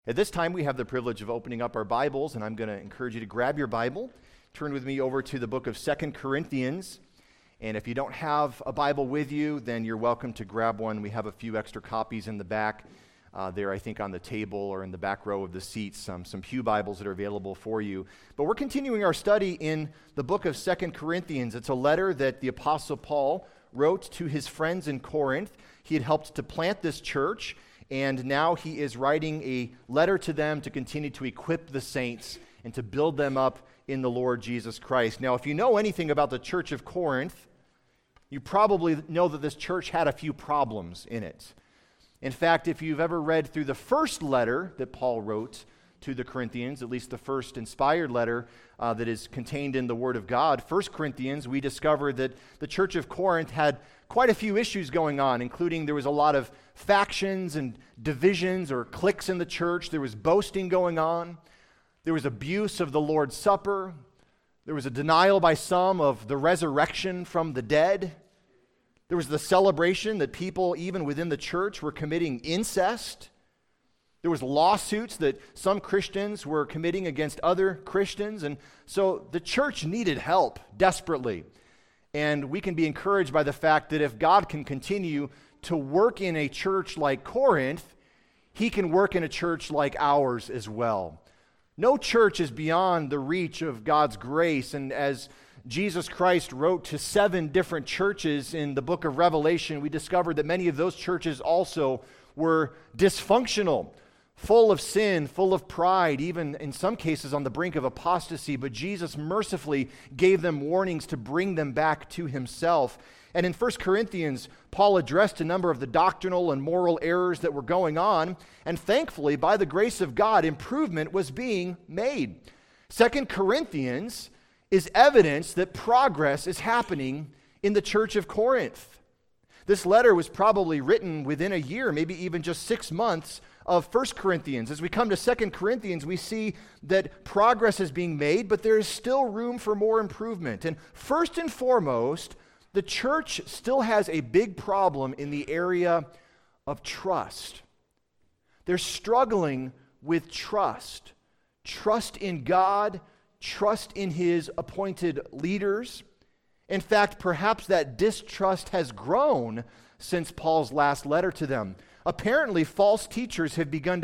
At this time, we have the privilege of opening up our Bibles, and I'm going to encourage you to grab your Bible, turn with me over to the book of 2 Corinthians, and if you don't have a Bible with you, then you're welcome to grab one. We have a few extra copies in the back there, I think, on the table or in the back row of the seats, some pew Bibles that are available for you. But we're continuing our study in the book of 2 Corinthians. It's a letter that the Apostle Paul wrote to his friends in Corinth. He had helped to plant this church, and now he is writing a letter to them to continue to equip the saints and to build them up in the Lord Jesus Christ. Now, if you know anything about the church of Corinth, you probably know that this church had a few problems in it. In fact, if you've ever read through the first letter that Paul wrote to the Corinthians, at least the first inspired letter that is contained in the Word of God, 1 Corinthians, we discover that the church of Corinth had quite a few issues going on, including there was a lot of factions and divisions or cliques in the church. There was boasting going on. There was abuse of the Lord's Supper. There was a denial by some of the resurrection from the dead. There was the celebration that people, even within the church, were committing incest. There was lawsuits that some Christians were committing against other Christians. And so the church needed help desperately. And we can be encouraged by the fact that if God can continue to work in a church like Corinth, He can work in a church like ours as well. No church is beyond the reach of God's grace. And as Jesus Christ wrote to 7 different churches in the book of Revelation, we discovered that many of those churches also were dysfunctional, full of sin, full of pride, even in some cases on the brink of apostasy. But Jesus mercifully gave them warnings to bring them back to Himself. And in 1 Corinthians, Paul addressed a number of the doctrinal and moral errors that were going on. And thankfully, by the grace of God, improvement was being made. 2 Corinthians is evidence that progress is happening in the church of Corinth. This letter was probably written within a year, maybe even just 6 months of 1 Corinthians. As we come to 2 Corinthians, we see that progress is being made, but there is still room for more improvement. And first and foremost, the church still has a big problem in the area of trust. They're struggling with trust. Trust in God, trust in His appointed leaders. In fact, perhaps that distrust has grown since Paul's last letter to them. Apparently, false teachers have begun to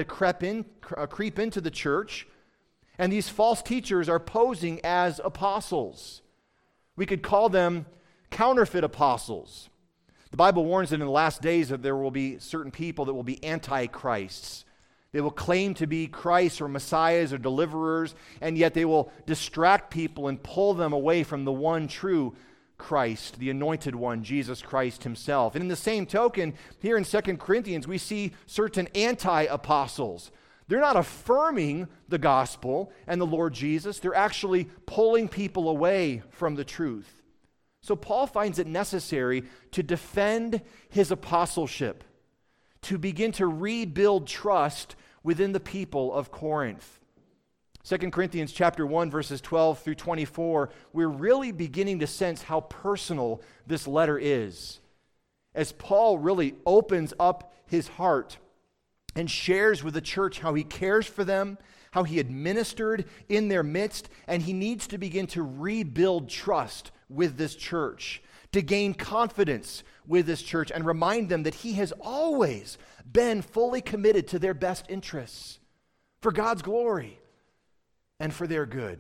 creep into the church, and these false teachers are posing as apostles. We could call them counterfeit apostles. The Bible warns that in the last days that there will be certain people that will be antichrists. They will claim to be Christ or messiahs or deliverers, and yet they will distract people and pull them away from the one true Christ, the anointed one, Jesus Christ Himself. And in the same token, here in 2 Corinthians, we see certain anti-apostles. They're not affirming the gospel and the Lord Jesus. They're actually pulling people away from the truth. So Paul finds it necessary to defend his apostleship, to begin to rebuild trust within the people of Corinth. 2 Corinthians chapter 1, verses 12 through 24, we're really beginning to sense how personal this letter is, as Paul really opens up his heart and shares with the church how he cares for them, how he administered in their midst, and he needs to begin to rebuild trust with this church, to gain confidence with this church and remind them that he has always been fully committed to their best interests, for God's glory and for their good.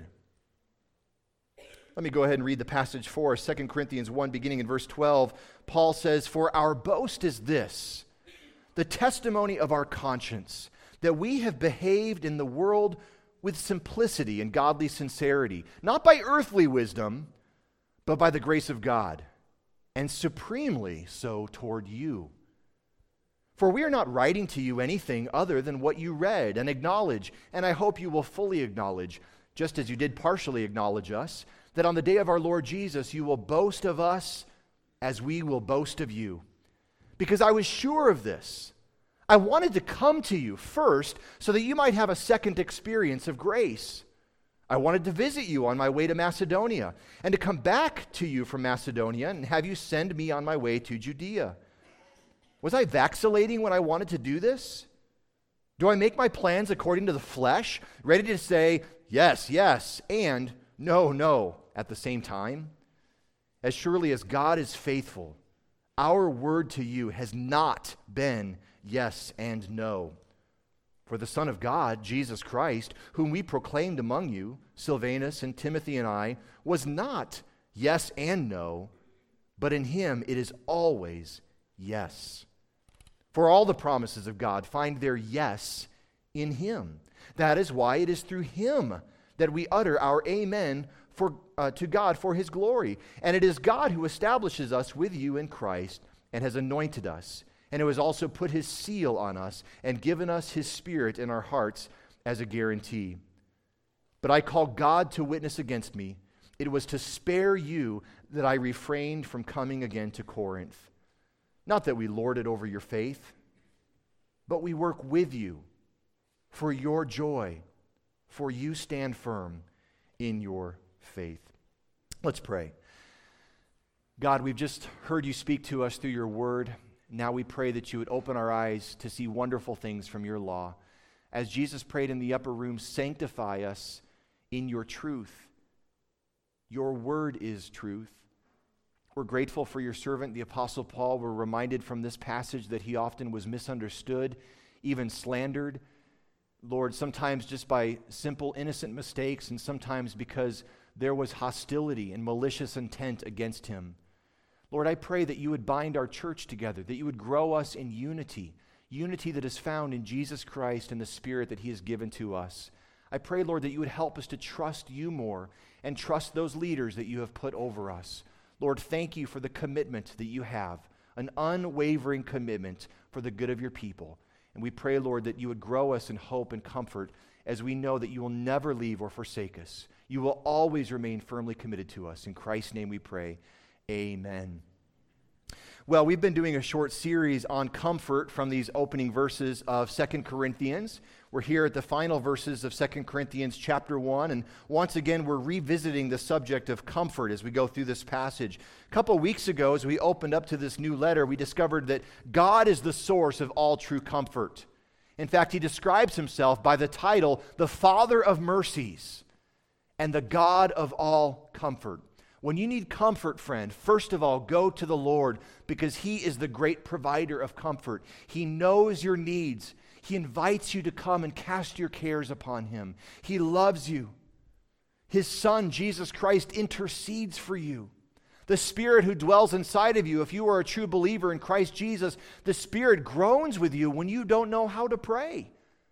Let me go ahead and read the passage for us. 2 Corinthians 1, beginning in verse 12, Paul says, "For our boast is this, the testimony of our conscience, that we have behaved in the world with simplicity and godly sincerity, not by earthly wisdom, but by the grace of God, and supremely so toward you. For we are not writing to you anything other than what you read and acknowledge, and I hope you will fully acknowledge, just as you did partially acknowledge us, that on the day of our Lord Jesus you will boast of us as we will boast of you. Because I was sure of this. I wanted to come to you first so that you might have a second experience of grace. I wanted to visit you on my way to Macedonia, and to come back to you from Macedonia and have you send me on my way to Judea. Was I vacillating when I wanted to do this? Do I make my plans according to the flesh, ready to say yes, yes, and no, no at the same time? As surely as God is faithful, our word to you has not been yes and no. For the Son of God, Jesus Christ, whom we proclaimed among you, Silvanus and Timothy and I, was not yes and no, but in him it is always yes. For all the promises of God find their yes in him. That is why it is through him that we utter our amen to God for his glory. And it is God who establishes us with you in Christ and has anointed us, and who has also put his seal on us and given us his Spirit in our hearts as a guarantee. But I call God to witness against me. It was to spare you that I refrained from coming again to Corinth. Not that we lord it over your faith, but we work with you for your joy, for you stand firm in your faith. Let's pray. God, we've just heard you speak to us through your word. Now we pray that you would open our eyes to see wonderful things from your law. As Jesus prayed in the upper room, sanctify us in your truth. Your word is truth. We're grateful for your servant, the Apostle Paul. We're reminded from this passage that he often was misunderstood, even slandered. Lord, sometimes just by simple, innocent mistakes, and sometimes because there was hostility and malicious intent against him. Lord, I pray that you would bind our church together, that you would grow us in unity that is found in Jesus Christ and the Spirit that he has given to us. I pray, Lord, that you would help us to trust you more and trust those leaders that you have put over us. Lord, thank you for the commitment that you have, an unwavering commitment for the good of your people. And we pray, Lord, that you would grow us in hope and comfort as we know that you will never leave or forsake us. You will always remain firmly committed to us. In Christ's name we pray, amen. Well, we've been doing a short series on comfort from these opening verses of 2 Corinthians. We're here at the final verses of 2 Corinthians chapter 1, and once again we're revisiting the subject of comfort as we go through this passage. A couple weeks ago, as we opened up to this new letter, we discovered that God is the source of all true comfort. In fact, he describes himself by the title, the Father of mercies and the God of all comfort. When you need comfort, friend, first of all, go to the Lord because he is the great provider of comfort. He knows your needs. He invites you to come and cast your cares upon him. He loves you. His Son, Jesus Christ, intercedes for you. The Spirit who dwells inside of you, if you are a true believer in Christ Jesus, the Spirit groans with you when you don't know how to pray.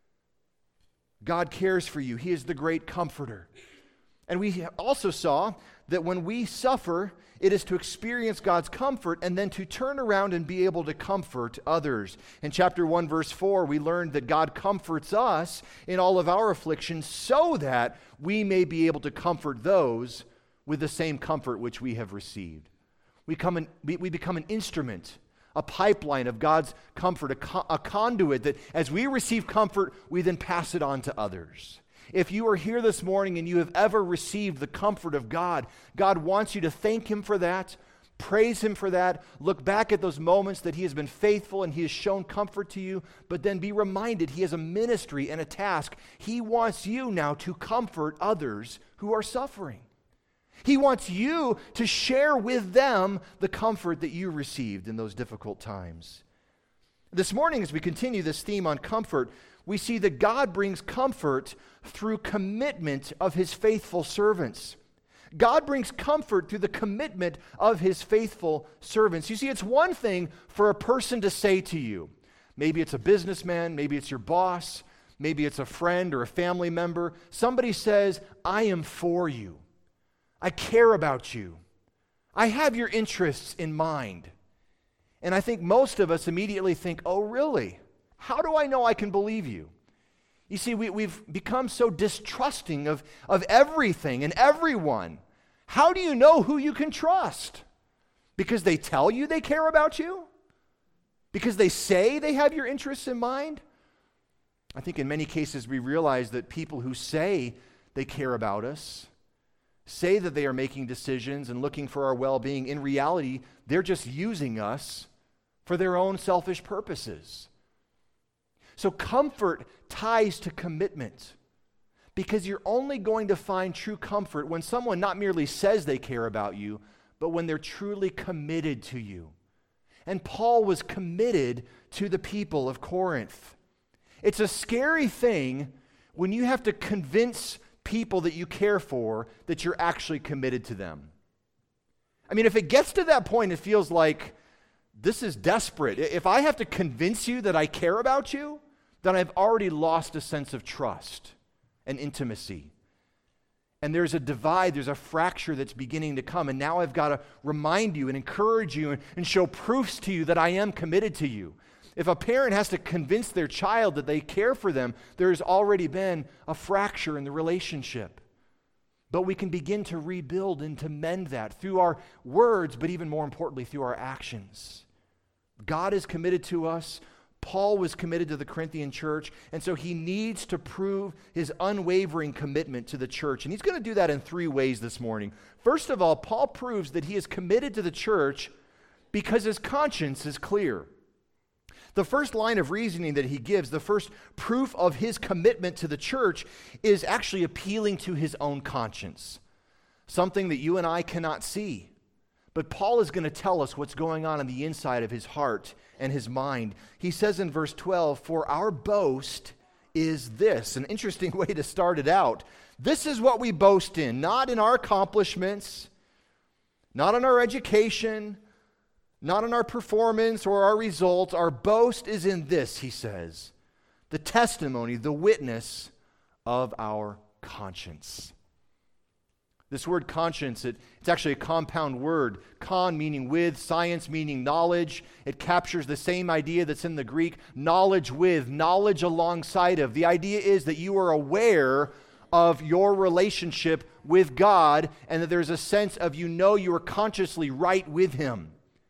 God cares for you. He is the great comforter. And we also saw that when we suffer, it is to experience God's comfort and then to turn around and be able to comfort others. In chapter 1, verse 4, we learned that God comforts us in all of our afflictions so that we may be able to comfort those with the same comfort which we have received. We become an instrument, a pipeline of God's comfort, a conduit that as we receive comfort, we then pass it on to others. If you are here this morning and you have ever received the comfort of God, God wants you to thank him for that, praise him for that, look back at those moments that he has been faithful and he has shown comfort to you, but then be reminded he has a ministry and a task. He wants you now to comfort others who are suffering. He wants you to share with them the comfort that you received in those difficult times. This morning, as we continue this theme on comfort, we see that God brings comfort through commitment of his faithful servants. God brings comfort through the commitment of his faithful servants. You see, it's one thing for a person to say to you, maybe it's a businessman, maybe it's your boss, maybe it's a friend or a family member. Somebody says, I am for you. I care about you. I have your interests in mind. And I think most of us immediately think, oh, really? How do I know I can believe you? You see, we've become so distrusting of everything and everyone. How do you know who you can trust? Because they tell you they care about you? Because they say they have your interests in mind? I think in many cases we realize that people who say they care about us, say that they are making decisions and looking for our well-being, in reality, they're just using us for their own selfish purposes. So comfort ties to commitment. Because you're only going to find true comfort when someone not merely says they care about you, but when they're truly committed to you. And Paul was committed to the people of Corinth. It's a scary thing when you have to convince people that you care for that you're actually committed to them. I mean, if it gets to that point, it feels like this is desperate. If I have to convince you that I care about you, then I've already lost a sense of trust and intimacy. And there's a divide, there's a fracture that's beginning to come. And now I've got to remind you and encourage you and show proofs to you that I am committed to you. If a parent has to convince their child that they care for them, there's already been a fracture in the relationship. But we can begin to rebuild and to mend that through our words, but even more importantly, through our actions. God is committed to us. Paul was committed to the Corinthian church, and so he needs to prove his unwavering commitment to the church. And he's going to do that in three ways this morning. First of all, Paul proves that he is committed to the church because his conscience is clear. The first line of reasoning that he gives, the first proof of his commitment to the church, is actually appealing to his own conscience, something that you and I cannot see. But Paul is going to tell us what's going on the inside of his heart and his mind. He says in verse 12, "For our boast is this." An interesting way to start it out. This is what we boast in, not in our accomplishments, not in our education, not in our performance or our results. Our boast is in this, he says, the testimony, the witness of our conscience. This word conscience, it's actually a compound word. Con meaning with, science meaning knowledge. It captures the same idea that's in the Greek, knowledge with, knowledge alongside of. The idea is that you are aware of your relationship with God and that there's a sense of you are consciously right with Him.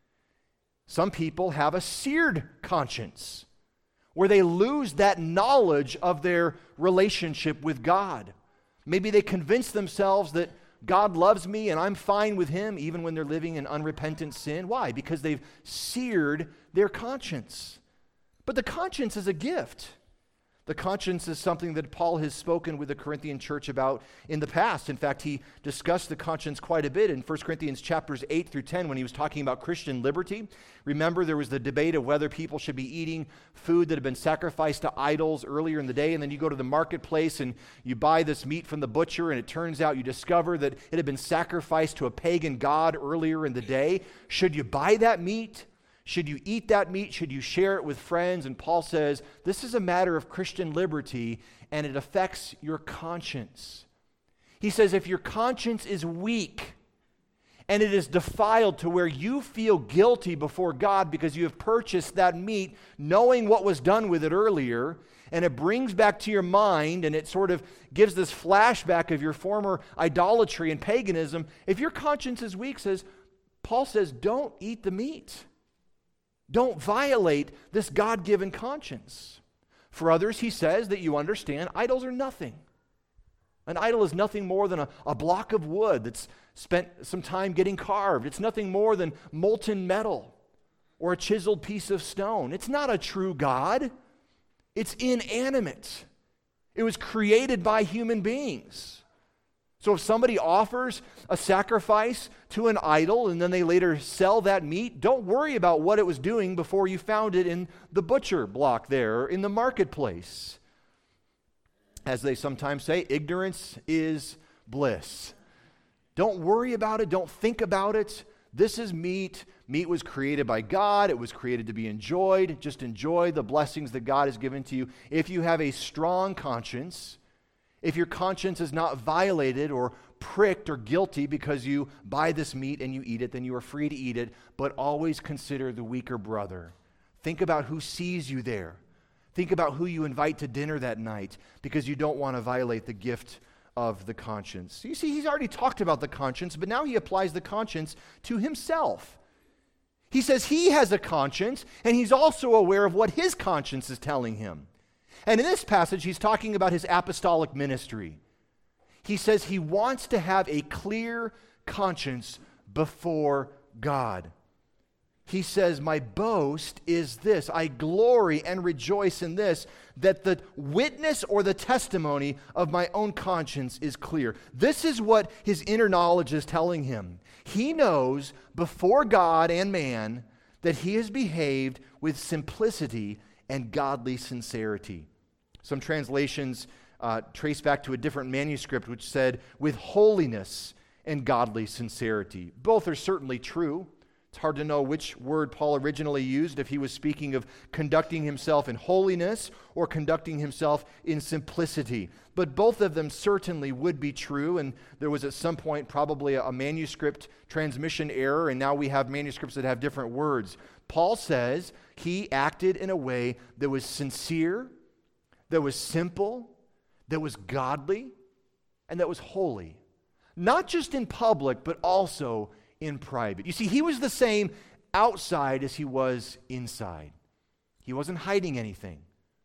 Some people have a seared conscience where they lose that knowledge of their relationship with God. Maybe they convince themselves that God loves me and I'm fine with Him even when they're living in unrepentant sin. Why? Because they've seared their conscience. But the conscience is a gift. The conscience is something that Paul has spoken with the Corinthian church about in the past. In fact, he discussed the conscience quite a bit in 1 Corinthians chapters 8 through 10 when he was talking about Christian liberty. Remember, there was the debate of whether people should be eating food that had been sacrificed to idols earlier in the day, and then you go to the marketplace and you buy this meat from the butcher, and it turns out you discover that it had been sacrificed to a pagan god earlier in the day. Should you buy that meat? Should you eat that meat? Should you share it with friends? And Paul says, this is a matter of Christian liberty, and it affects your conscience. He says, if your conscience is weak, and it is defiled to where you feel guilty before God because you have purchased that meat, knowing what was done with it earlier, and it brings back to your mind, and it sort of gives this flashback of your former idolatry and paganism, if your conscience is weak, Paul says, don't eat the meat. Don't violate this God-given conscience. For others, he says that you understand idols are nothing. An idol is nothing more than a block of wood that's spent some time getting carved. It's nothing more than molten metal or a chiseled piece of stone. It's not a true God. It's inanimate. It was created by human beings. So if somebody offers a sacrifice to an idol and then they later sell that meat, don't worry about what it was doing before you found it in the butcher block there or in the marketplace. As they sometimes say, ignorance is bliss. Don't worry about it. Don't think about it. This is meat. Meat was created by God. It was created to be enjoyed. Just enjoy the blessings that God has given to you. If you have a strong conscience, if your conscience is not violated or pricked or guilty because you buy this meat and you eat it, then you are free to eat it, but always consider the weaker brother. Think about who sees you there. Think about who you invite to dinner that night because you don't want to violate the gift of the conscience. You see, he's already talked about the conscience, but now he applies the conscience to himself. He says he has a conscience, and he's also aware of what his conscience is telling him. And in this passage, he's talking about his apostolic ministry. He says he wants to have a clear conscience before God. he says, my boast is this. I glory and rejoice in this, that the witness or the testimony of my own conscience is clear. This is what his inner knowledge is telling him. He knows before God and man that he has behaved with simplicity and godly sincerity. Some translations trace back to a different manuscript which said, with holiness and godly sincerity. Both are certainly true. It's hard to know which word Paul originally used, if he was speaking of conducting himself in holiness or conducting himself in simplicity. But both of them certainly would be true, and there was at some point probably a manuscript transmission error, and now we have manuscripts that have different words. Paul says he acted in a way that was sincere, that was simple, that was godly, and that was holy. Not just in public, but also in private. You see, he was the same outside as he was inside. He wasn't hiding anything.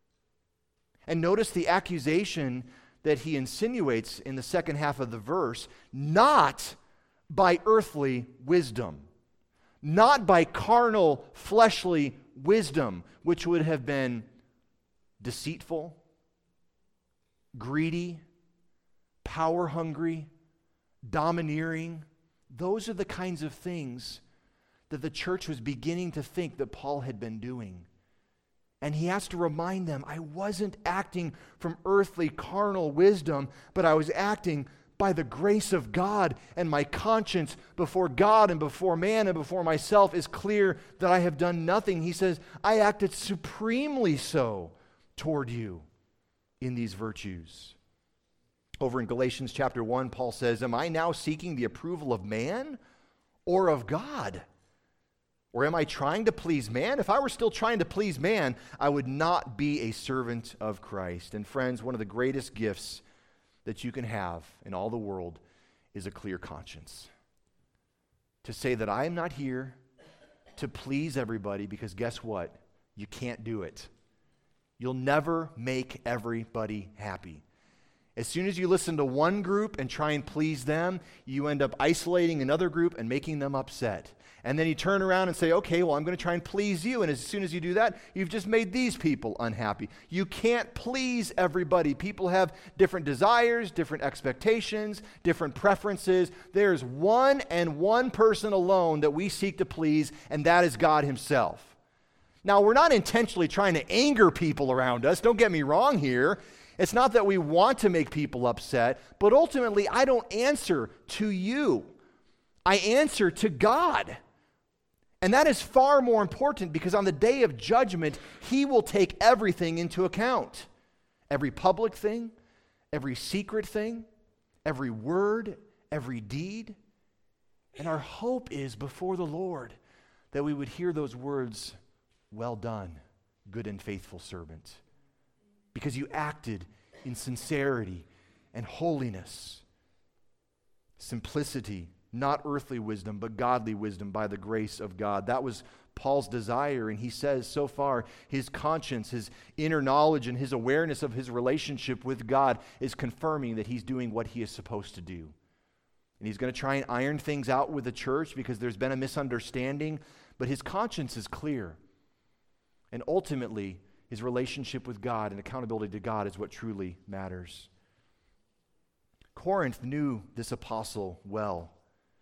And notice the accusation that he insinuates in the second half of the verse, not by earthly wisdom, not by carnal, fleshly wisdom, which would have been deceitful, greedy, power-hungry, domineering. Those are the kinds of things that the church was beginning to think that Paul had been doing. And he has to remind them, I wasn't acting from earthly, carnal wisdom, but I was acting by the grace of God, and my conscience before God and before man and before myself is clear that I have done nothing. He says, I acted supremely so toward you in these virtues. Over in Galatians chapter 1, Paul says, am I now seeking the approval of man or of God? Or am I trying to please man? If I were still trying to please man, I would not be a servant of Christ. And friends, one of the greatest gifts that you can have in all the world is a clear conscience. To say that I am not here to please everybody, because guess what? You can't do it. You'll never make everybody happy. As soon as you listen to one group and try and please them, you end up isolating another group and making them upset. And then you turn around and say, okay, well, I'm going to try and please you. And as soon as you do that, you've just made these people unhappy. You can't please everybody. People have different desires, different expectations, different preferences. There's one and one person alone that we seek to please, and that is God himself. Now, we're not intentionally trying to anger people around us. Don't get me wrong here. It's not that we want to make people upset, but ultimately, I don't answer to you. I answer to God. And that is far more important, because on the day of judgment, he will take everything into account. Every public thing, every secret thing, every word, every deed. And our hope is before the Lord that we would hear those words, well done, good and faithful servant. Because you acted in sincerity and holiness, simplicity, not earthly wisdom, but godly wisdom by the grace of God. That was Paul's desire, and he says so far his conscience, his inner knowledge, and his awareness of his relationship with God is confirming that he's doing what he is supposed to do. And he's going to try and iron things out with the church because there's been a misunderstanding, but his conscience is clear. And ultimately, his relationship with God and accountability to God is what truly matters. Corinth knew this apostle well.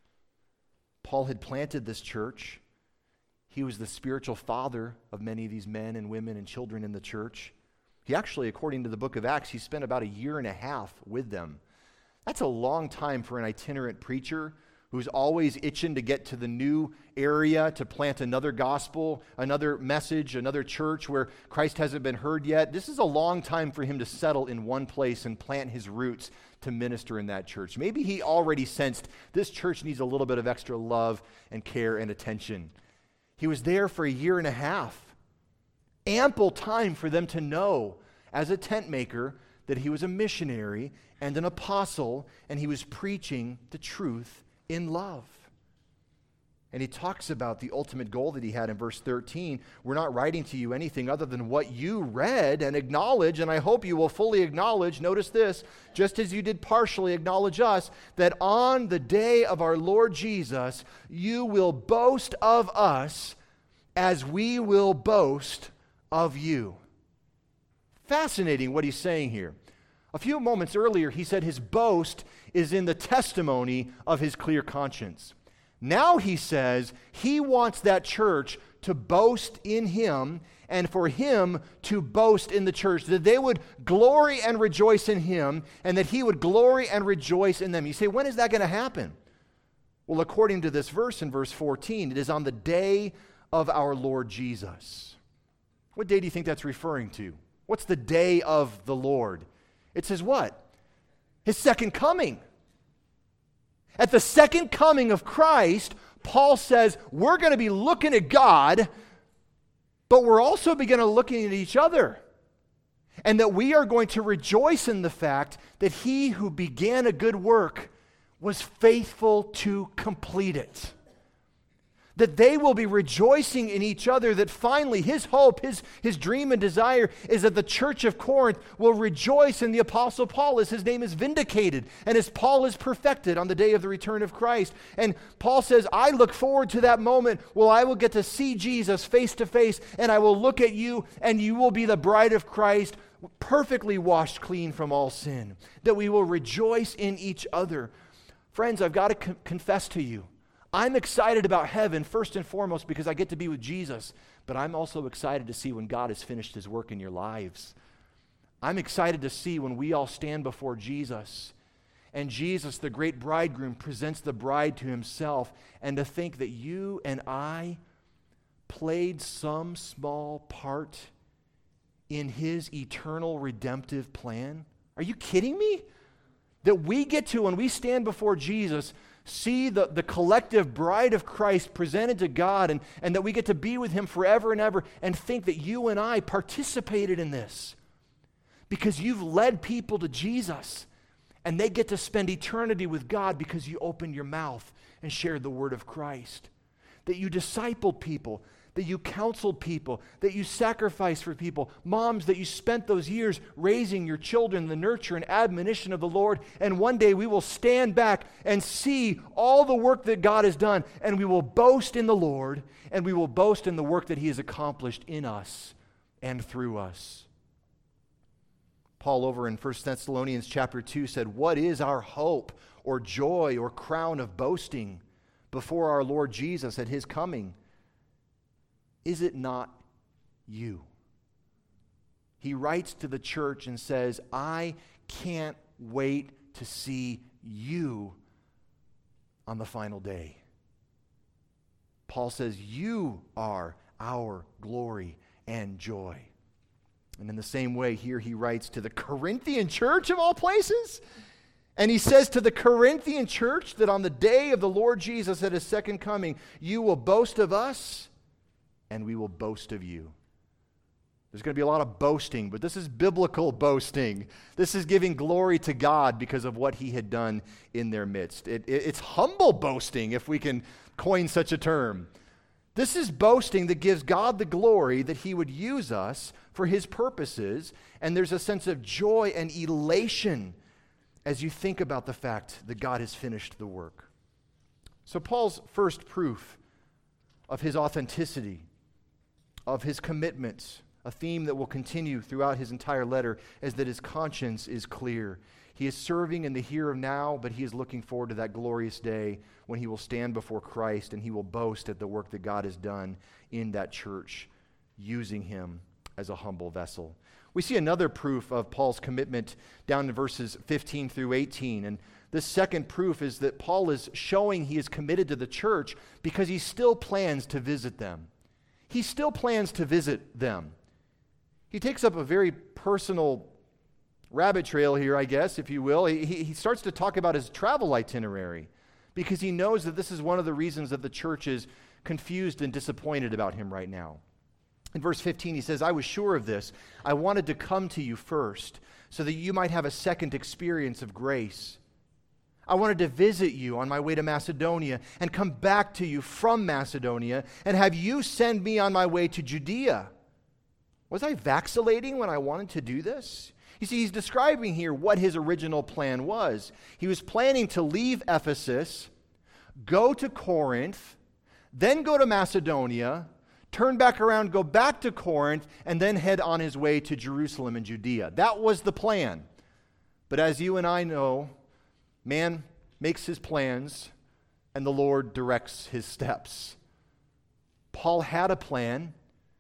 Paul had planted this church. He was the spiritual father of many of these men and women and children in the church. He actually, according to the book of Acts, he spent about 1.5 years with them. That's a long time for an itinerant preacher who's always itching to get to the new area to plant another gospel, another message, another church where Christ hasn't been heard yet. This is a long time for him to settle in one place and plant his roots to minister in that church. Maybe he already sensed this church needs a little bit of extra love and care and attention. He was there for 1.5 years. Ample time for them to know as a tent maker that he was a missionary and an apostle, and he was preaching the truth in love. And he talks about the ultimate goal that he had in verse 13. We're not writing to you anything other than what you read and acknowledge, and I hope you will fully acknowledge, notice this, just as you did partially acknowledge us, that on the day of our Lord Jesus, you will boast of us as we will boast of you. Fascinating what he's saying here. A few moments earlier, he said his boast is in the testimony of his clear conscience. Now he says he wants that church to boast in him and for him to boast in the church, that they would glory and rejoice in him and that he would glory and rejoice in them. You say, when is that going to happen? Well, according to this verse in verse 14, it is on the day of our Lord Jesus. What day do you think that's referring to? What's the day of the Lord? It says what? His second coming. At the second coming of Christ, Paul says we're going to be looking at God, but we're also going to be looking at each other. And that we are going to rejoice in the fact that he who began a good work was faithful to complete it. That they will be rejoicing in each other, that finally his hope, his dream and desire is that the church of Corinth will rejoice in the Apostle Paul as his name is vindicated and as Paul is perfected on the day of the return of Christ. And Paul says, I look forward to that moment where I will get to see Jesus face to face, and I will look at you and you will be the bride of Christ, perfectly washed clean from all sin. That we will rejoice in each other. Friends, I've got to confess to you, I'm excited about heaven first and foremost because I get to be with Jesus, but I'm also excited to see when God has finished his work in your lives. I'm excited to see when we all stand before Jesus and Jesus, the great bridegroom, presents the bride to himself, and to think that you and I played some small part in his eternal redemptive plan. Are you kidding me? That we get to, when we stand before Jesus, see the collective bride of Christ presented to God, and that we get to be with him forever and ever, and think that you and I participated in this because you've led people to Jesus, and they get to spend eternity with God because you opened your mouth and shared the word of Christ. That you discipled people, that you counseled people, that you sacrificed for people. Moms, that you spent those years raising your children in the nurture and admonition of the Lord. And one day we will stand back and see all the work that God has done, and we will boast in the Lord, and we will boast in the work that he has accomplished in us and through us. Paul over in 1 Thessalonians chapter 2 said, what is our hope or joy or crown of boasting before our Lord Jesus at his coming? Is it not you? He writes to the church and says, I can't wait to see you on the final day. Paul says, you are our glory and joy. And in the same way, here he writes to the Corinthian church of all places. And he says to the Corinthian church that on the day of the Lord Jesus at his second coming, you will boast of us, and we will boast of you. There's going to be a lot of boasting, but this is biblical boasting. This is giving glory to God because of what he had done in their midst. It's humble boasting, if we can coin such a term. This is boasting that gives God the glory that he would use us for his purposes, and there's a sense of joy and elation as you think about the fact that God has finished the work. So Paul's first proof of his authenticity, of his commitment, a theme that will continue throughout his entire letter, is that his conscience is clear. He is serving in the here and now, but he is looking forward to that glorious day when he will stand before Christ and he will boast at the work that God has done in that church, using him as a humble vessel. We see another proof of Paul's commitment down in verses 15 through 18, and this second proof is that Paul is showing he is committed to the church because he still plans to visit them. He still plans to visit them. He takes up a very personal rabbit trail here, I guess, if you will. He starts to talk about his travel itinerary because he knows that this is one of the reasons that the church is confused and disappointed about him right now. In verse 15, he says, I was sure of this. I wanted to come to you first so that you might have a second experience of grace. I wanted to visit you on my way to Macedonia and come back to you from Macedonia and have you send me on my way to Judea. Was I vacillating when I wanted to do this? You see, he's describing here what his original plan was. He was planning to leave Ephesus, go to Corinth, then go to Macedonia, turn back around, go back to Corinth, and then head on his way to Jerusalem and Judea. That was the plan. But as you and I know, man makes his plans, and the Lord directs his steps. Paul had a plan.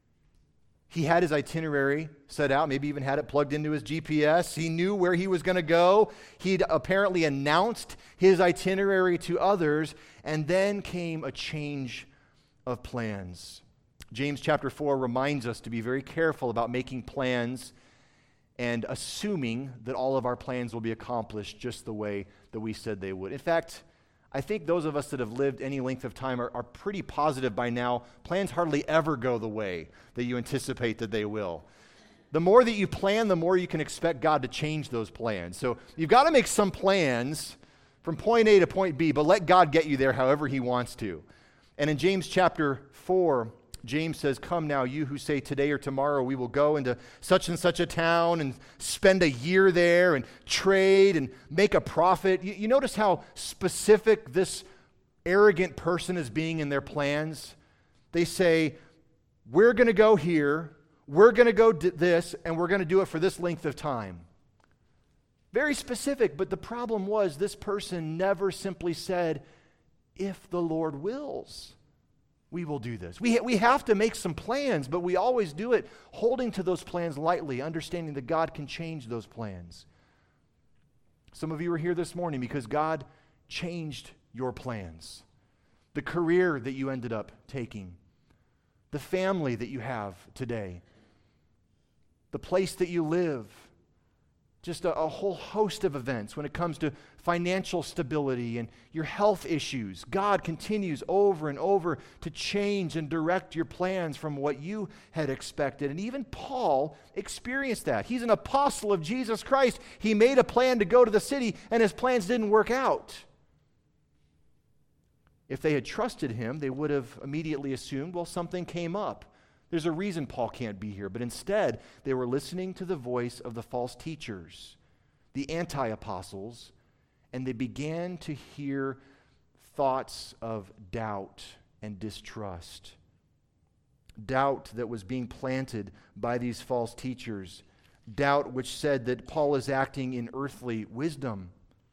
He had his itinerary set out, maybe even had it plugged into his GPS. He knew where he was going to go. He'd apparently announced his itinerary to others, and then came a change of plans. James chapter 4 reminds us to be very careful about making plans and assuming that all of our plans will be accomplished just the way that we said they would. In fact, I think those of us that have lived any length of time are pretty positive by now. Plans hardly ever go the way that you anticipate that they will. The more that you plan, the more you can expect God to change those plans. So you've got to make some plans from point A to point B, but let God get you there however he wants to. And in James chapter 4, James says, "Come now, you who say today or tomorrow we will go into such and such a town and spend a year there and trade and make a profit." You notice how specific this arrogant person is being in their plans? They say, we're going to go here, we're going to go do this, and we're going to do it for this length of time. Very specific, but the problem was this person never simply said, if the Lord wills, we will do this. We have to make some plans, but we always do it holding to those plans lightly, understanding that God can change those plans. Some of you are here this morning because God changed your plans. The career that you ended up taking, the family that you have today, the place that you live, just a whole host of events when it comes to financial stability and your health issues. God continues over and over to change and direct your plans from what you had expected. And even Paul experienced that. He's an apostle of Jesus Christ. He made a plan to go to the city, and his plans didn't work out. If they had trusted him, they would have immediately assumed, well, something came up. There's a reason Paul can't be here. But instead, they were listening to the voice of the false teachers, the anti-apostles, and they began to hear thoughts of doubt and distrust. Doubt that was being planted by these false teachers. Doubt which said that Paul is acting in earthly wisdom.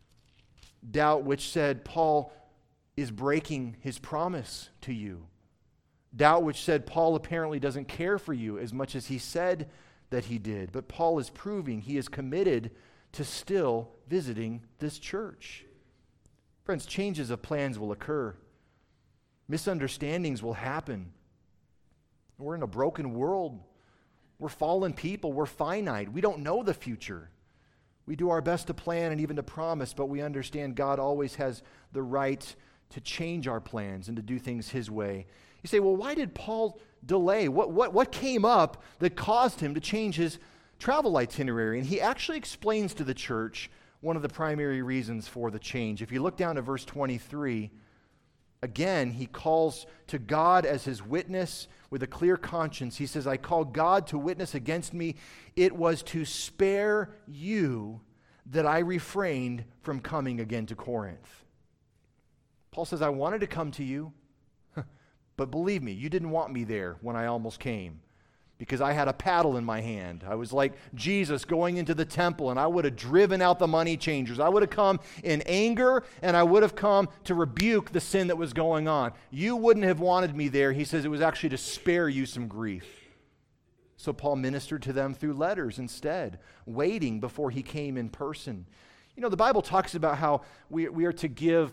Doubt which said Paul is breaking his promise to you. Doubt which said Paul apparently doesn't care for you as much as he said that he did. But Paul is proving he is committed to still visiting this church. Friends, changes of plans will occur. Misunderstandings will happen. We're in a broken world. We're fallen people. We're finite. We don't know the future. We do our best to plan and even to promise, but we understand God always has the right to change our plans and to do things his way. You say, well, why did Paul delay? What came up that caused him to change his travel itinerary? And he actually explains to the church one of the primary reasons for the change. If you look down to verse 23, again, he calls to God as his witness with a clear conscience. He says, I call God to witness against me. It was to spare you that I refrained from coming again to Corinth. Paul says, I wanted to come to you. But believe me, you didn't want me there when I almost came because I had a paddle in my hand. I was like Jesus going into the temple, and I would have driven out the money changers. I would have come in anger, and I would have come to rebuke the sin that was going on. You wouldn't have wanted me there. He says it was actually to spare you some grief. So Paul ministered to them through letters instead, waiting before he came in person. You know, the Bible talks about how we are to give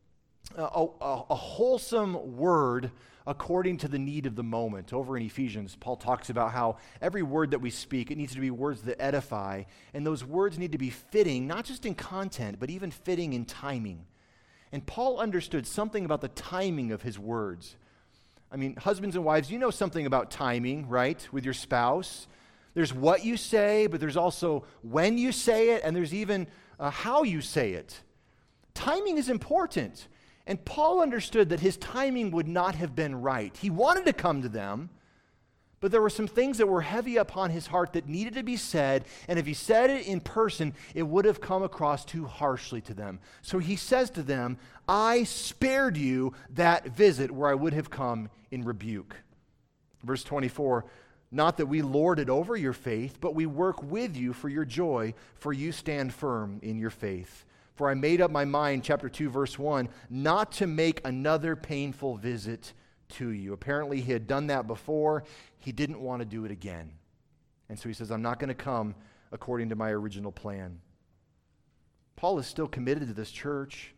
a wholesome word according to the need of the moment. Over in Ephesians, Paul talks about how every word that we speak, it needs to be words that edify, and those words need to be fitting, not just in content, but even fitting in timing. And Paul understood something about the timing of his words. I mean, husbands and wives, you know something about timing, right, with your spouse. There's what you say, but there's also when you say it, and there's even how you say it. Timing is important. And Paul understood that his timing would not have been right. He wanted to come to them, but there were some things that were heavy upon his heart that needed to be said, and if he said it in person, it would have come across too harshly to them. So he says to them, I spared you that visit where I would have come in rebuke. Verse 24, not that we lord it over your faith, but we work with you for your joy, for you stand firm in your faith. For I made up my mind, chapter 2, verse 1, not to make another painful visit to you. Apparently he had done that before. He didn't want to do it again. And so he says, I'm not going to come according to my original plan. Paul is still committed to this church.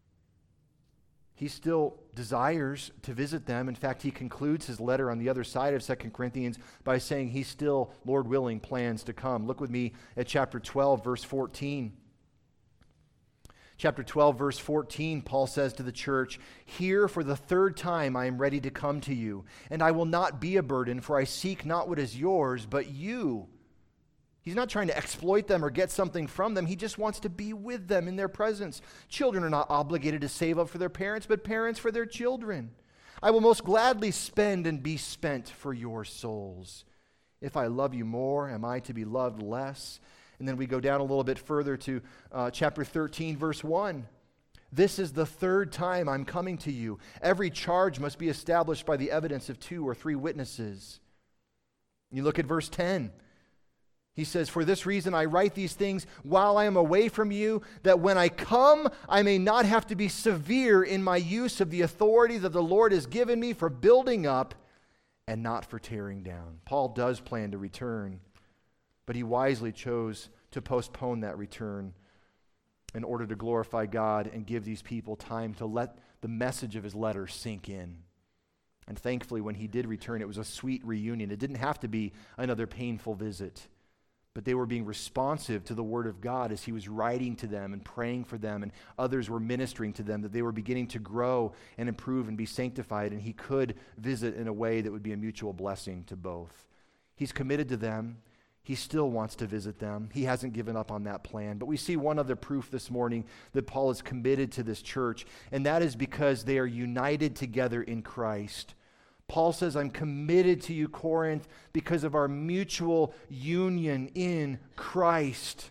He still desires to visit them. In fact, he concludes his letter on the other side of 2 Corinthians by saying he still, Lord willing, plans to come. Look with me at chapter 12, verse 14. Chapter 12, verse 14, Paul says to the church, here for the third time I am ready to come to you, and I will not be a burden, for I seek not what is yours, but you. He's not trying to exploit them or get something from them. He just wants to be with them in their presence. Children are not obligated to save up for their parents, but parents for their children. I will most gladly spend and be spent for your souls. If I love you more, am I to be loved less? And then we go down a little bit further to chapter 13, verse 1. This is the third time I'm coming to you. Every charge must be established by the evidence of 2 or 3 witnesses. You look at verse 10. He says, for this reason I write these things while I am away from you, that when I come, I may not have to be severe in my use of the authority that the Lord has given me for building up and not for tearing down. Paul does plan to return, but he wisely chose to postpone that return in order to glorify God and give these people time to let the message of his letter sink in. And thankfully, when he did return, it was a sweet reunion. It didn't have to be another painful visit, but they were being responsive to the Word of God as he was writing to them and praying for them, and others were ministering to them, that they were beginning to grow and improve and be sanctified, and he could visit in a way that would be a mutual blessing to both. He's committed to them. He still wants to visit them. He hasn't given up on that plan. But we see one other proof this morning that Paul is committed to this church, and that is because they are united together in Christ. Paul says, I'm committed to you, Corinth, because of our mutual union in Christ.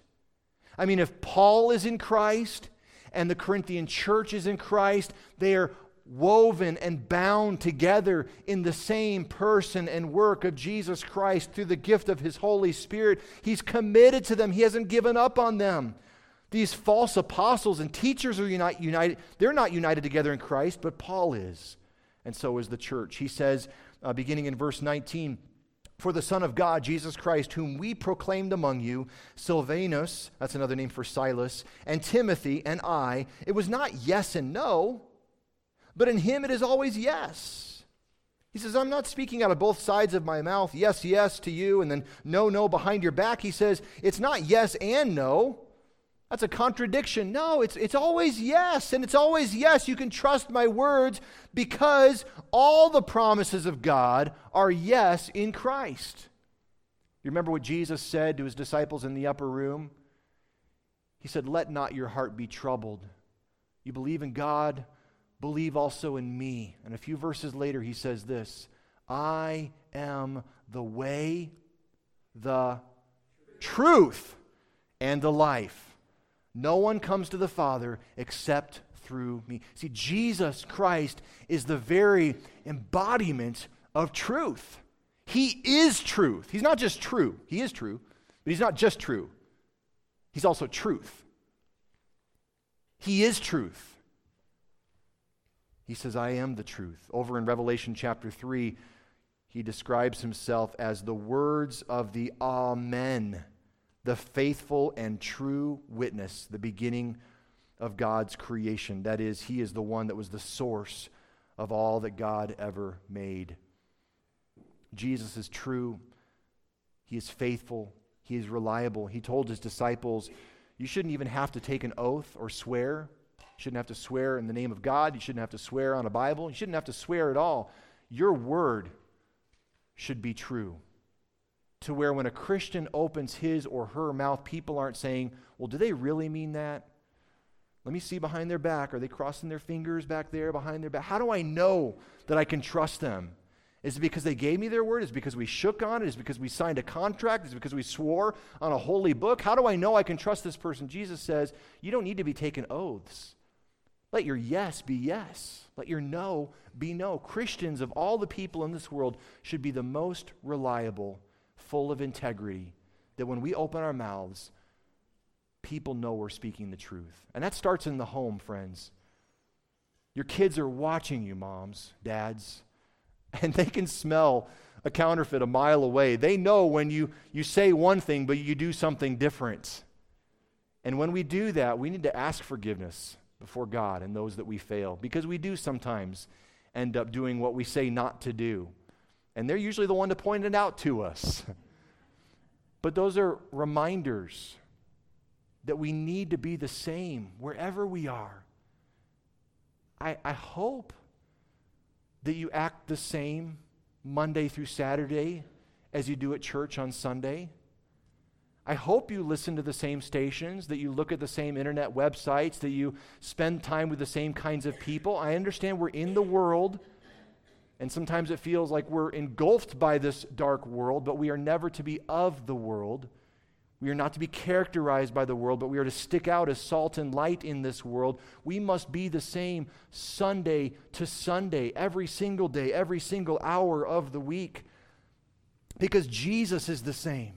I mean, if Paul is in Christ and the Corinthian church is in Christ, they are woven and bound together in the same person and work of Jesus Christ through the gift of his Holy Spirit. He's committed to them. He hasn't given up on them. These false apostles and teachers are united. They're not united together in Christ, but Paul is. And so is the church. He says, beginning in verse 19, for the Son of God, Jesus Christ, whom we proclaimed among you, Silvanus, that's another name for Silas, and Timothy and I, it was not yes and no, but in him it is always yes. He says, I'm not speaking out of both sides of my mouth, yes, yes to you, and then no, no behind your back. He says, it's not yes and no. That's a contradiction. No, it's always yes, and it's always yes. You can trust my words because all the promises of God are yes in Christ. You remember what Jesus said to his disciples in the upper room? He said, let not your heart be troubled. You believe in God, believe also in me. And a few verses later, he says this, I am the way, the truth, and the life. No one comes to the Father except through me. See, Jesus Christ is the very embodiment of truth. He is truth. He's not just true. He is true, but he's not just true. He's also truth. He is truth. He says, I am the truth. Over in Revelation chapter 3, he describes himself as the words of the Amen, the faithful and true witness, the beginning of God's creation. That is, he is the one that was the source of all that God ever made. Jesus is true. He is faithful. He is reliable. He told his disciples, you shouldn't even have to take an oath or swear. You shouldn't have to swear in the name of God. You shouldn't have to swear on a Bible. You shouldn't have to swear at all. Your word should be true. To where when a Christian opens his or her mouth, people aren't saying, well, do they really mean that? Let me see behind their back. Are they crossing their fingers back there behind their back? How do I know that I can trust them? Is it because they gave me their word? Is it because we shook on it? Is it because we signed a contract? Is it because we swore on a holy book? How do I know I can trust this person? Jesus says, you don't need to be taking oaths. Let your yes be yes. Let your no be no. Christians of all the people in this world should be the most reliable, full of integrity, that when we open our mouths, people know we're speaking the truth. And that starts in the home, friends. Your kids are watching you, moms, dads, and they can smell a counterfeit a mile away. They know when you say one thing, but you do something different. And when we do that, we need to ask forgiveness before God and those that we fail, because we do sometimes end up doing what we say not to do. And they're usually the one to point it out to us. But those are reminders that we need to be the same wherever we are. I hope that you act the same Monday through Saturday as you do at church on Sunday. I hope you listen to the same stations, that you look at the same internet websites, that you spend time with the same kinds of people. I understand we're in the world, and sometimes it feels like we're engulfed by this dark world, but we are never to be of the world. We are not to be characterized by the world, but we are to stick out as salt and light in this world. We must be the same Sunday to Sunday, every single day, every single hour of the week, because Jesus is the same.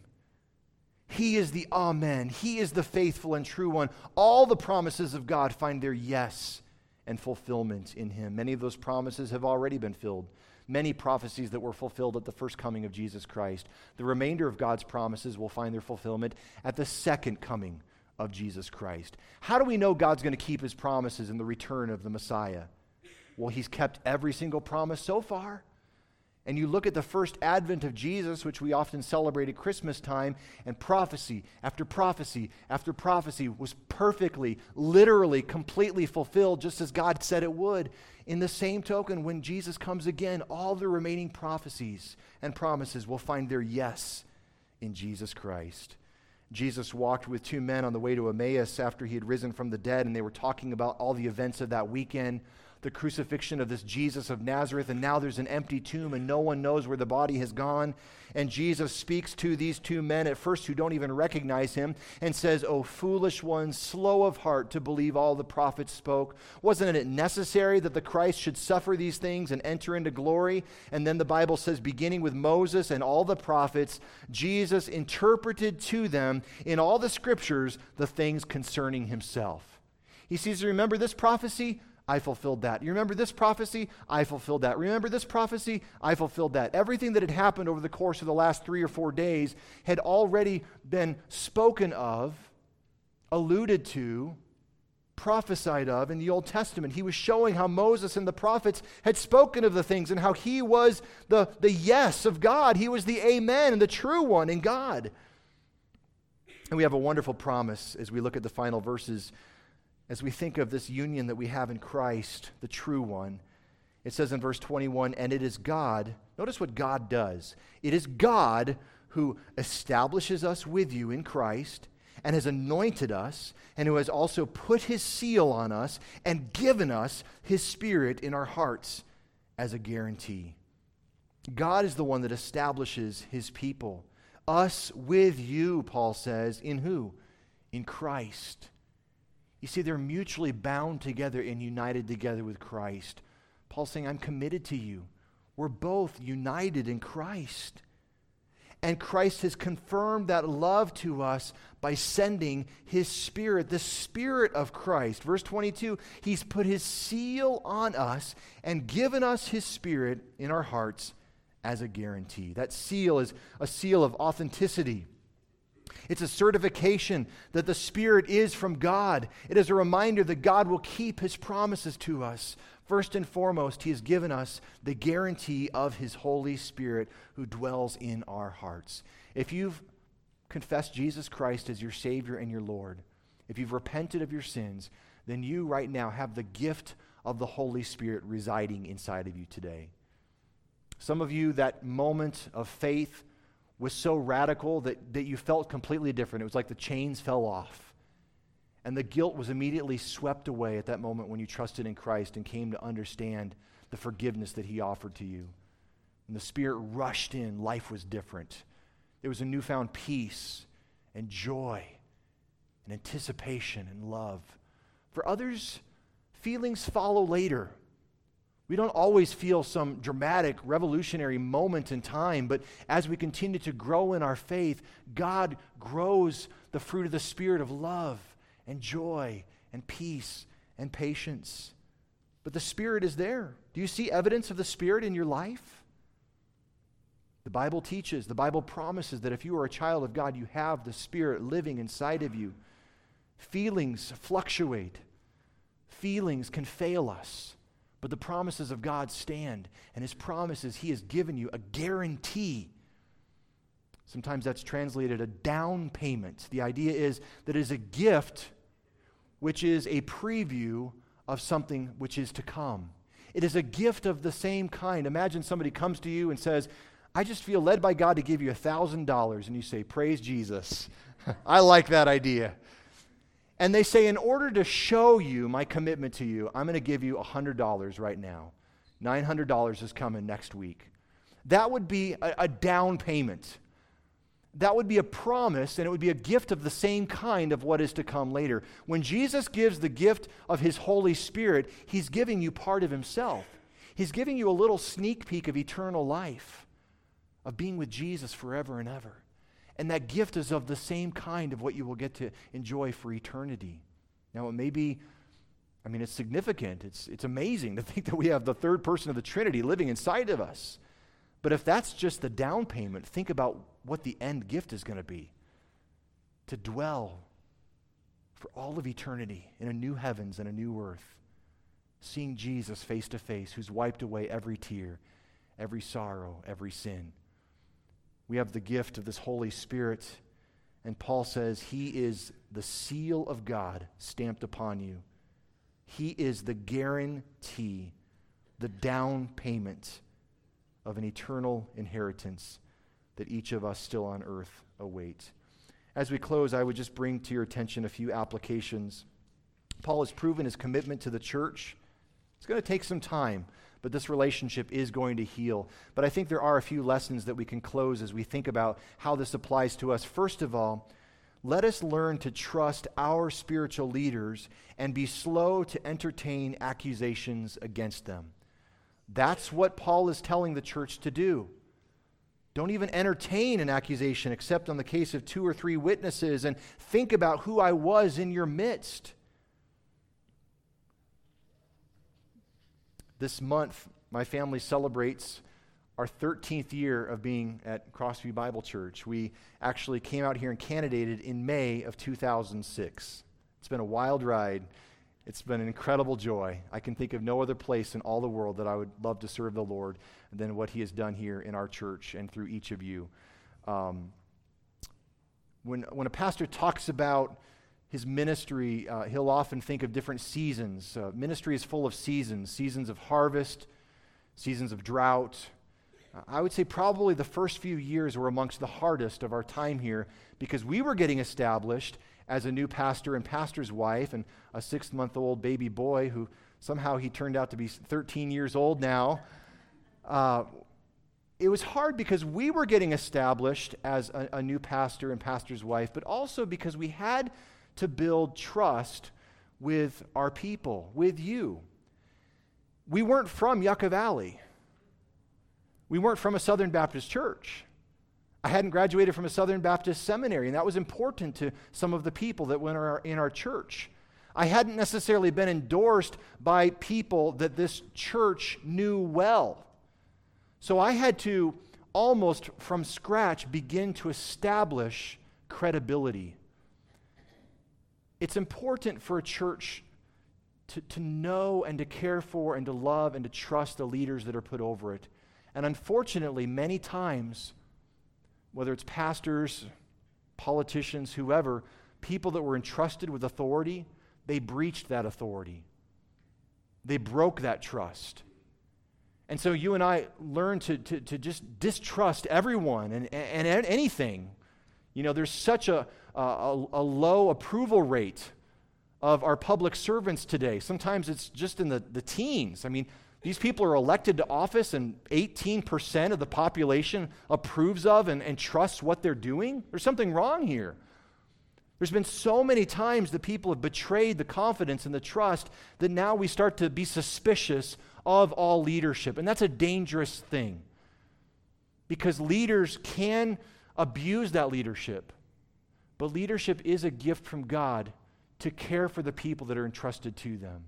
He is the Amen. He is the faithful and true one. All the promises of God find their yes and fulfillment in Him. Many of those promises have already been filled. Many prophecies that were fulfilled at the first coming of Jesus Christ. The remainder of God's promises will find their fulfillment at the second coming of Jesus Christ. How do we know God's going to keep His promises in the return of the Messiah? Well, He's kept every single promise so far. And you look at the first advent of Jesus, which we often celebrate at Christmas time, and prophecy after prophecy after prophecy was perfectly, literally, completely fulfilled, just as God said it would. In the same token, when Jesus comes again, all the remaining prophecies and promises will find their yes in Jesus Christ. Jesus walked with two men on the way to Emmaus after He had risen from the dead, and they were talking about all the events of that weekend, the crucifixion of this Jesus of Nazareth, and now there's an empty tomb and no one knows where the body has gone. And Jesus speaks to these two men at first who don't even recognize Him and says, "O foolish ones, slow of heart to believe all the prophets spoke. Wasn't it necessary that the Christ should suffer these things and enter into glory?" And then the Bible says, beginning with Moses and all the prophets, Jesus interpreted to them in all the scriptures the things concerning Himself. He says, remember this prophecy? I fulfilled that. You remember this prophecy? I fulfilled that. Remember this prophecy? I fulfilled that. Everything that had happened over the course of the last 3 or 4 days had already been spoken of, alluded to, prophesied of in the Old Testament. He was showing how Moses and the prophets had spoken of the things and how He was the yes of God. He was the amen and the true one in God. And we have a wonderful promise as we look at the final verses. As we think of this union that we have in Christ, the true one, it says in verse 21, and it is God, notice what God does. It is God who establishes us with you in Christ and has anointed us and who has also put His seal on us and given us His Spirit in our hearts as a guarantee. God is the one that establishes His people. Us with you, Paul says, in who? In Christ. You see, they're mutually bound together and united together with Christ. Paul's saying, I'm committed to you. We're both united in Christ. And Christ has confirmed that love to us by sending His Spirit, the Spirit of Christ. Verse 22, He's put His seal on us and given us His Spirit in our hearts as a guarantee. That seal is a seal of authenticity. It's a certification that the Spirit is from God. It is a reminder that God will keep His promises to us. First and foremost, He has given us the guarantee of His Holy Spirit who dwells in our hearts. If you've confessed Jesus Christ as your Savior and your Lord, if you've repented of your sins, then you right now have the gift of the Holy Spirit residing inside of you today. Some of you, that moment of faith was so radical that you felt completely different. It was like the chains fell off. And the guilt was immediately swept away at that moment when you trusted in Christ and came to understand the forgiveness that He offered to you. And the Spirit rushed in. Life was different. There was a newfound peace and joy and anticipation and love. For others, Feelings follow later. We don't always feel some dramatic, revolutionary moment in time, but as we continue to grow in our faith, God grows the fruit of the Spirit of love and joy and peace and patience. But the Spirit is there. Do you see evidence of the Spirit in your life? The Bible teaches, the Bible promises that if you are a child of God, you have the Spirit living inside of you. Feelings fluctuate. Feelings can fail us. But the promises of God stand, and His promises, He has given you a guarantee. Sometimes that's translated a down payment. The idea is that it is a gift which is a preview of something which is to come. It is a gift of the same kind. Imagine somebody comes to you and says, I just feel led by God to give you $1,000, and you say, praise Jesus. I like that idea. And they say, in order to show you my commitment to you, I'm going to give you $100 right now. $900 is coming next week. That would be a down payment. That would be a promise, and it would be a gift of the same kind of what is to come later. When Jesus gives the gift of His Holy Spirit, He's giving you part of Himself. He's giving you a little sneak peek of eternal life, of being with Jesus forever and ever. And that gift is of the same kind of what you will get to enjoy for eternity. Now, it may be, it's significant. It's amazing to think that we have the third person of the Trinity living inside of us. But if that's just the down payment, think about what the end gift is going to be. To dwell for all of eternity in a new heavens and a new earth, seeing Jesus face to face, who's wiped away every tear, every sorrow, every sin. We have the gift of this Holy Spirit, and Paul says He is the seal of God stamped upon you. He is the guarantee, the down payment of an eternal inheritance that each of us still on earth await. As we close, I would just bring to your attention a few applications. Paul has proven his commitment to the church. It's going to take some time, but this relationship is going to heal. But I think there are a few lessons that we can close as we think about how this applies to us. First of all, let us learn to trust our spiritual leaders and be slow to entertain accusations against them. That's what Paul is telling the church to do. Don't even entertain an accusation except on the case of 2 or 3 witnesses, and think about who I was in your midst. This month, my family celebrates our 13th year of being at Crossview Bible Church. We actually came out here and candidated in May of 2006. It's been a wild ride. It's been an incredible joy. I can think of no other place in all the world that I would love to serve the Lord than what He has done here in our church and through each of you. When a pastor talks about his ministry, he'll often think of different seasons. Ministry is full of seasons, seasons of harvest, seasons of drought. I would say probably the first few years were amongst the hardest of our time here because we were getting established as a new pastor and pastor's wife and a 6-month-old baby boy who somehow he turned out to be 13 years old now. It was hard because we were getting established as a new pastor and pastor's wife, but also because we had to build trust with our people, with you. We weren't from Yucca Valley. We weren't from a Southern Baptist church. I hadn't graduated from a Southern Baptist seminary, and that was important to some of the people that were in our church. I hadn't necessarily been endorsed by people that this church knew well. So I had to almost from scratch begin to establish credibility. It's important for a church to know and to care for and to love and to trust the leaders that are put over it. And unfortunately, many times, whether it's pastors, politicians, whoever, people that were entrusted with authority, they breached that authority. They broke that trust. And so you and I learn to just distrust everyone and anything. You know, there's such a low approval rate of our public servants today. Sometimes it's just in the teens. I mean, these people are elected to office and 18% of the population approves of and trusts what they're doing. There's something wrong here. There's been so many times that people have betrayed the confidence and the trust that now we start to be suspicious of all leadership. And that's a dangerous thing, because leaders can abuse that leadership. But leadership is a gift from God to care for the people that are entrusted to them.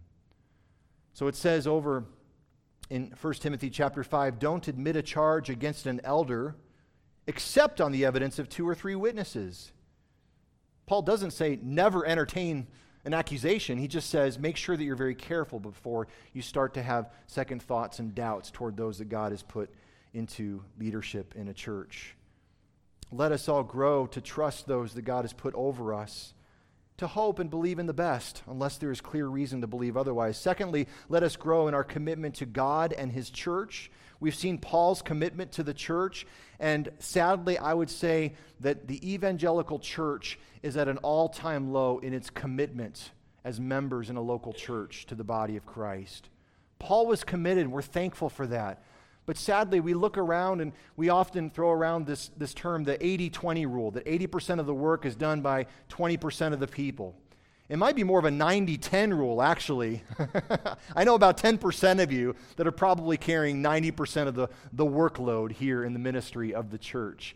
So it says over in 1 Timothy chapter 5, don't admit a charge against an elder except on the evidence of 2 or 3 witnesses. Paul doesn't say never entertain an accusation. He just says make sure that you're very careful before you start to have second thoughts and doubts toward those that God has put into leadership in a church. Let us all grow to trust those that God has put over us, to hope and believe in the best, unless there is clear reason to believe otherwise. Secondly, let us grow in our commitment to God and His church. We've seen Paul's commitment to the church, and sadly, I would say that the evangelical church is at an all-time low in its commitment as members in a local church to the body of Christ. Paul was committed, and we're thankful for that. But sadly, we look around and we often throw around this term, the 80-20 rule, that 80% of the work is done by 20% of the people. It might be more of a 90-10 rule, actually. I know about 10% of you that are probably carrying 90% of the workload here in the ministry of the church.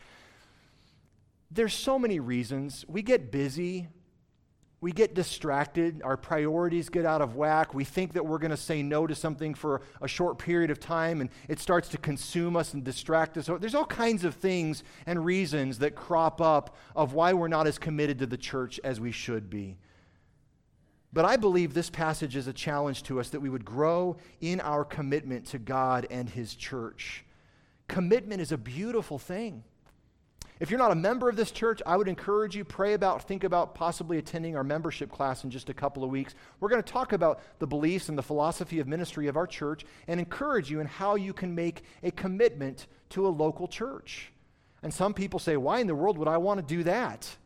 There's so many reasons. We get busy. We get distracted. Our priorities get out of whack. We think that we're going to say no to something for a short period of time, and it starts to consume us and distract us. So there's all kinds of things and reasons that crop up of why we're not as committed to the church as we should be. But I believe this passage is a challenge to us that we would grow in our commitment to God and His church. Commitment is a beautiful thing. If you're not a member of this church, I would encourage you, think about possibly attending our membership class in just a couple of weeks. We're going to talk about the beliefs and the philosophy of ministry of our church and encourage you in how you can make a commitment to a local church. And some people say, why in the world would I want to do that?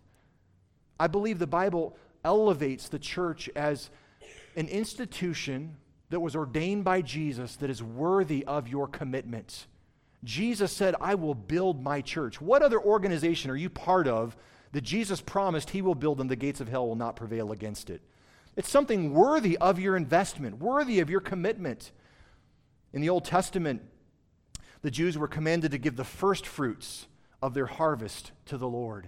I believe the Bible elevates the church as an institution that was ordained by Jesus that is worthy of your commitment. Jesus said, I will build my church. What other organization are you part of that Jesus promised He will build and the gates of hell will not prevail against it? It's something worthy of your investment, worthy of your commitment. In the Old Testament, the Jews were commanded to give the first fruits of their harvest to the Lord.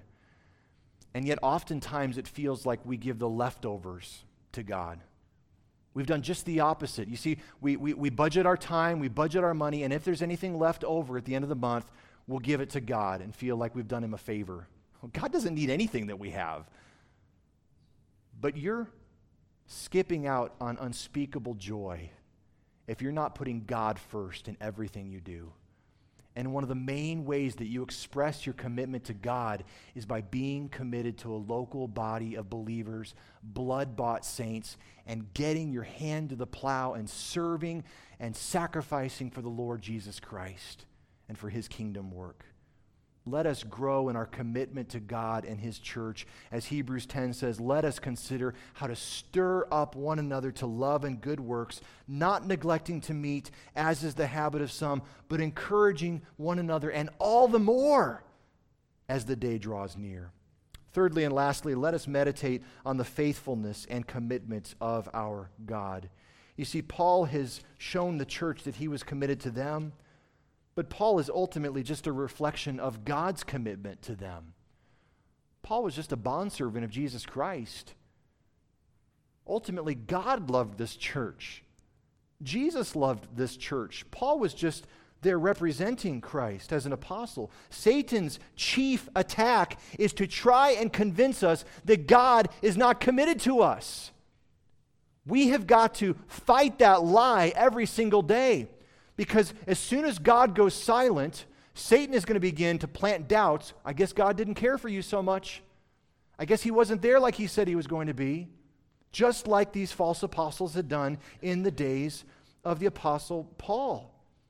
And yet oftentimes it feels like we give the leftovers to God. We've done just the opposite. You see, we budget our time, we budget our money, and if there's anything left over at the end of the month, we'll give it to God and feel like we've done Him a favor. Well, God doesn't need anything that we have. But you're skipping out on unspeakable joy if you're not putting God first in everything you do. And one of the main ways that you express your commitment to God is by being committed to a local body of believers, blood-bought saints, and getting your hand to the plow and serving and sacrificing for the Lord Jesus Christ and for His kingdom work. Let us grow in our commitment to God and His church. As Hebrews 10 says, let us consider how to stir up one another to love and good works, not neglecting to meet, as is the habit of some, but encouraging one another, and all the more as the day draws near. Thirdly and lastly, let us meditate on the faithfulness and commitment of our God. You see, Paul has shown the church that he was committed to them, but Paul is ultimately just a reflection of God's commitment to them. Paul was just a bondservant of Jesus Christ. Ultimately, God loved this church. Jesus loved this church. Paul was just there representing Christ as an apostle. Satan's chief attack is to try and convince us that God is not committed to us. We have got to fight that lie every single day. Because as soon as God goes silent, Satan is going to begin to plant doubts. I guess God didn't care for you so much. I guess He wasn't there like He said He was going to be. Just like these false apostles had done in the days of the apostle Paul.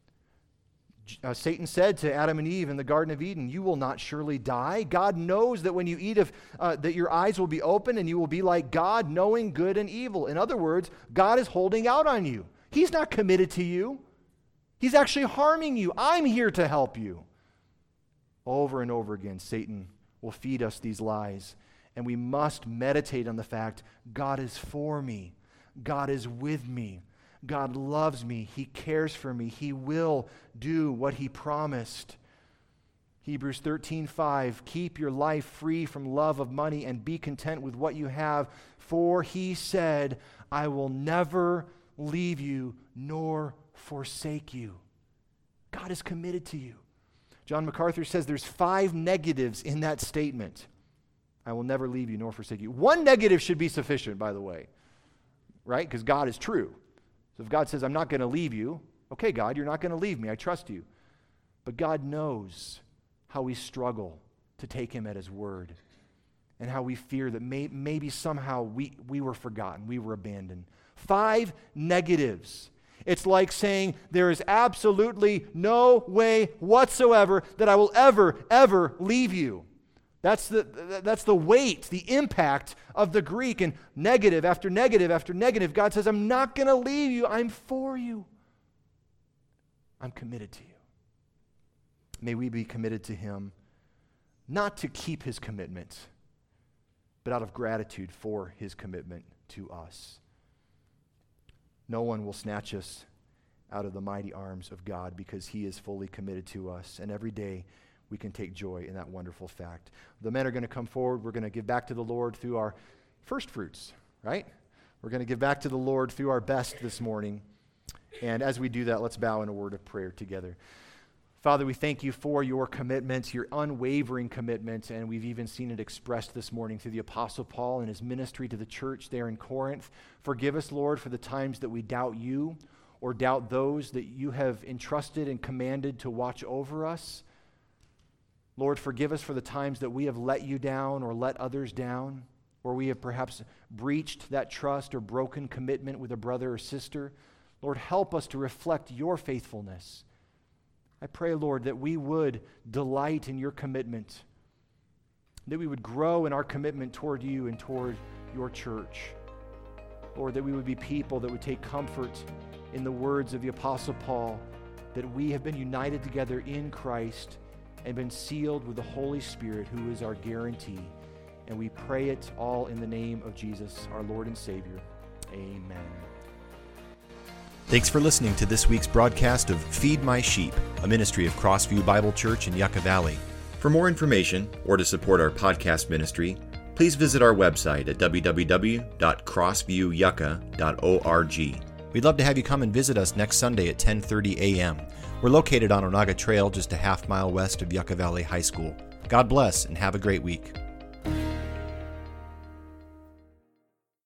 Satan said to Adam and Eve in the Garden of Eden, you will not surely die. God knows that when you eat of, that your eyes will be open and you will be like God, knowing good and evil. In other words, God is holding out on you. He's not committed to you. He's actually harming you. I'm here to help you. Over and over again, Satan will feed us these lies. And we must meditate on the fact God is for me. God is with me. God loves me. He cares for me. He will do what He promised. Hebrews 13:5, keep your life free from love of money and be content with what you have, for He said, I will never leave you nor forsake you. God is committed to you. John MacArthur says there's 5 negatives in that statement. I will never leave you nor forsake you. 1 negative should be sufficient, by the way, right? Because God is true. So if God says, I'm not going to leave you, okay, God, you're not going to leave me. I trust you. But God knows how we struggle to take Him at His word and how we fear that maybe somehow we were forgotten, we were abandoned. 5 negatives. It's like saying there is absolutely no way whatsoever that I will ever leave you. That's the weight, the impact of the Greek. And negative after negative after negative, God says, I'm not going to leave you. I'm for you. I'm committed to you. May we be committed to Him, not to keep His commitment, but out of gratitude for His commitment to us. No one will snatch us out of the mighty arms of God because He is fully committed to us. And every day we can take joy in that wonderful fact. The men are going to come forward. We're going to give back to the Lord through our first fruits, right? We're going to give back to the Lord through our best this morning. And as we do that, let's bow in a word of prayer together. Father, we thank You for Your commitment, Your unwavering commitment, and we've even seen it expressed this morning through the Apostle Paul and his ministry to the church there in Corinth. Forgive us, Lord, for the times that we doubt You or doubt those that You have entrusted and commanded to watch over us. Lord, forgive us for the times that we have let You down or let others down, or we have perhaps breached that trust or broken commitment with a brother or sister. Lord, help us to reflect Your faithfulness. I pray, Lord, that we would delight in Your commitment, that we would grow in our commitment toward You and toward Your church. Lord, that we would be people that would take comfort in the words of the Apostle Paul, that we have been united together in Christ and been sealed with the Holy Spirit, who is our guarantee. And we pray it all in the name of Jesus, our Lord and Savior. Amen. Thanks for listening to this week's broadcast of Feed My Sheep, a ministry of Crossview Bible Church in Yucca Valley. For more information or to support our podcast ministry, please visit our website at www.crossviewyucca.org. We'd love to have you come and visit us next Sunday at 10:30 a.m. We're located on Onaga Trail, just a half mile west of Yucca Valley High School. God bless and have a great week.